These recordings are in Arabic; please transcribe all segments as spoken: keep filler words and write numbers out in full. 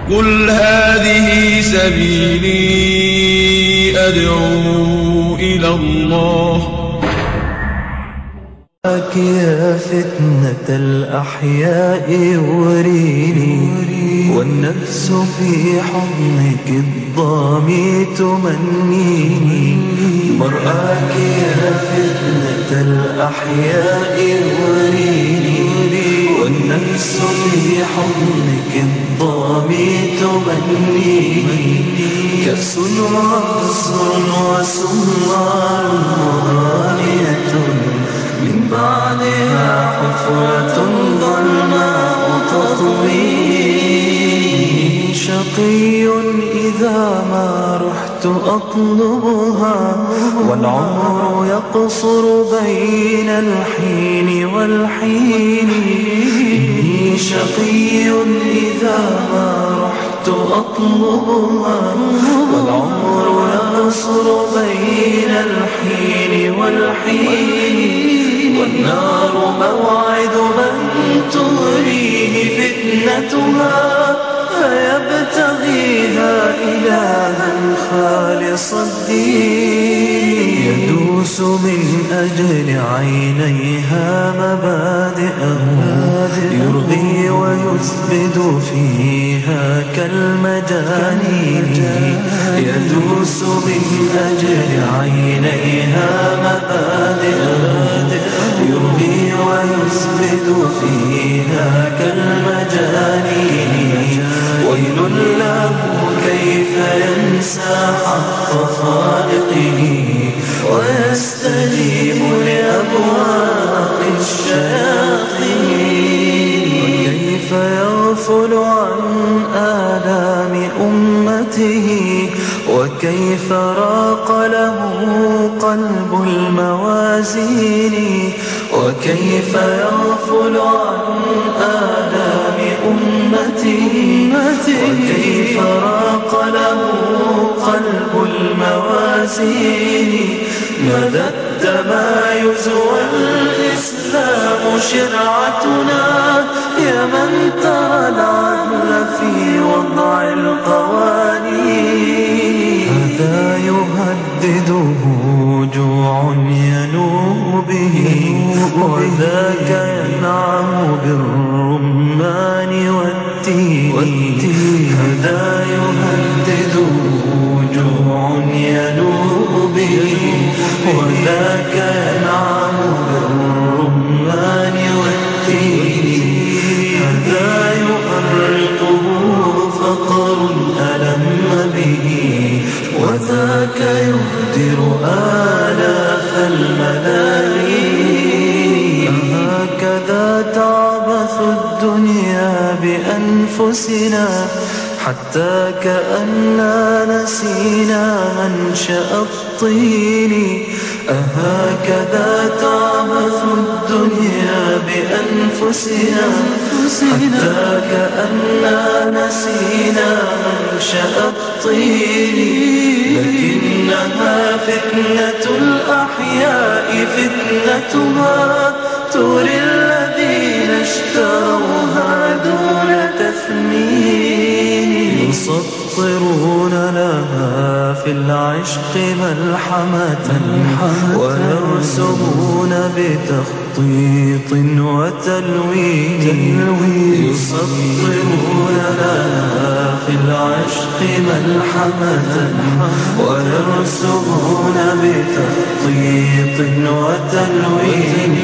قل هذه سبيلي أدعو إلى الله. يا فتنة الأحياء يوريني، والنفس في حضنك الضامي تمنيني. مرآك يا فتنة الأحياء يوريني، والنفس في حضنك الضامي تمنيني. كأس وعصر وسمار مرانية، من بعدها حفرة ظلماء تطويني. شقي إذا ما رحت أطلبها، والعمر يقصر بين الحين والحين. إني شقي إذا ما رحت أطلبها، والعمر يقصر بين الحين والحين. والنار موعد من تغريه فتنتها، فيبتغيها إلها خالص الدين. يدوس من أجل عينيها مبادئه، يرغي ويزبد فيها كالمجانين. يدوس من أجل عينيها مبادئه، يرغي ويزبد فيها كالمجانين. ويل له كيف ينسى حق خالقه، ويستجيب لأبواق الشياطين. وكيف يغفل عن آلام أمته، وكيف راق له قلب الموازين. وكيف يغفل عن آلام أمته، وكيف راق له قلب الموازين. مدى التمايز والإسلام شرعتنا، يا من ترى العدل في وضع القوانين. هذا يهدده جوع ينوء به، وذاك ينعم بالرمان والتين. هذا يهدده جوع ينوء به، وذاك ينعم بالرمان والتين. هذا يؤرقه فقر ألم به، وذاك يهدر آلاف الملايين. هكذا تعبث الدنيا بأنفسنا، حتى كأننا نسينا منشأ الطين. أهكذا تعبث الدنيا بأنفسنا، حتى كأننا نسينا منشأ الطين. لكنها فتنة الأحياء فتنتها، تري الذين اشتروها دون تثمين. يسطرون لها في العشق ملحمة، ويرسمون بتخطيط وتلوين. يسطرون لها في العشق ملحمة، ويرسمون بتخطيط وتلوين.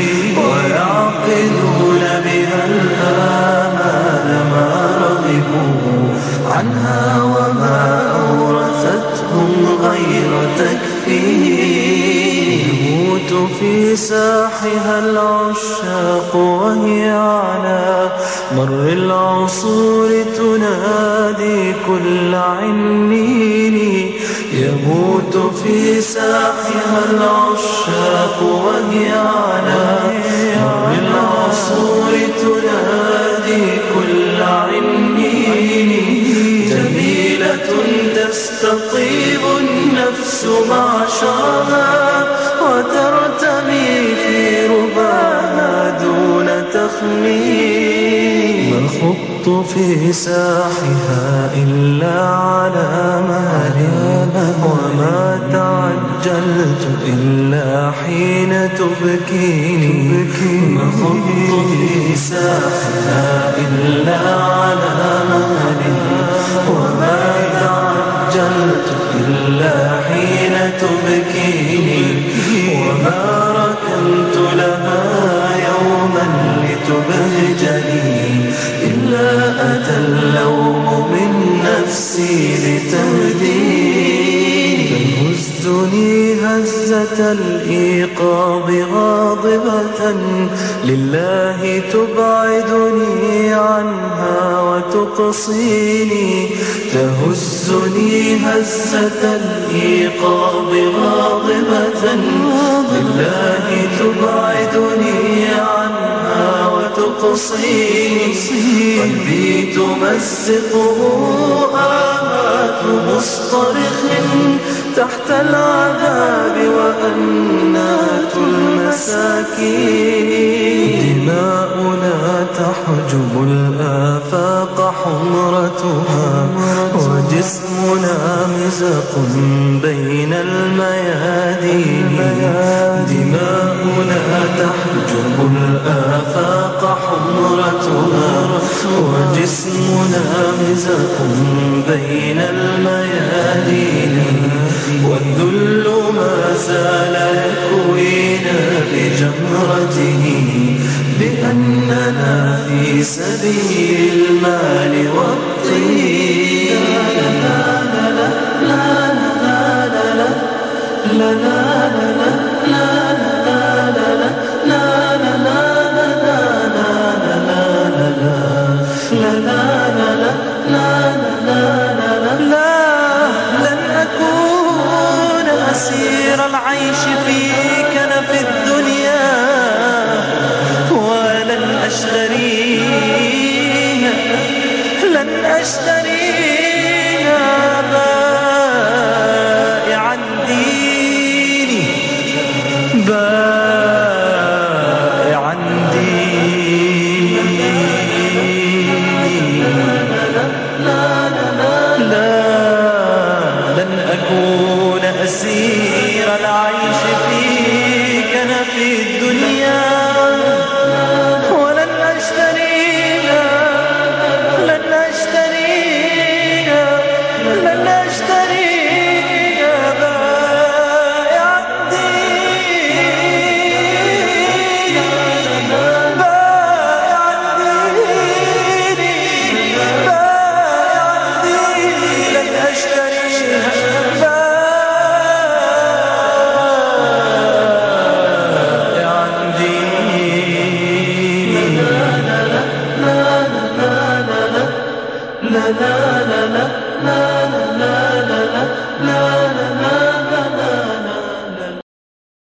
ويعقدون بها الآمال ما رغبوا عنها، وما أورثتهم غير تكفين. يموت في ساحها العشاق وهي على مر العصور تنادي كل عنين. يموت في ساحها العشاق وهي على مر العصور تنادي كل عنين. جميلة تستطيب النفس معشرها، وترتمي في رباها دون تخمين. ما خط خضت في ساحها إلا على مهل وما تعجلت إلا حين تبكيني ما خضت في ساحها إلا على مهل وما تعجلت إلا حين تبكيني وما ركنت لها يوما لتبهجني إلا أتى اللوم من نفسي لتهديني تهزني هزة الإيقاظ غاضبة لله تبعدني عنها وتقصيني تهزني هزة الإيقاظ غاضبة لله تبعدني عنها وتقصيني قلبي تمزقه آهات مصطرخ تحت العذاب وأنات المساكين دماؤنا تحجب الآفاق حمرتها وجسمنا مزق بين الميادين دماؤنا تحجب الآفاق حمرتها وجسمنا مزق بين الميادين والذل ما زال يكوينا بجمرته بأننا في سبيل المال والطين لا لا لا لا لا لا لا لا أسير العيش في كنف الدنيا ولن أشتريها لن أشتريها بائعا ديني بائعا ديني لا لن أكون أسير العيش في كنف الدنيا ولن أشتريها لن أشتريها لن أشتريها بائعا ديني بائعا ديني بائعا ديني لن أشتريها لا لا لا لا لا لا لا لا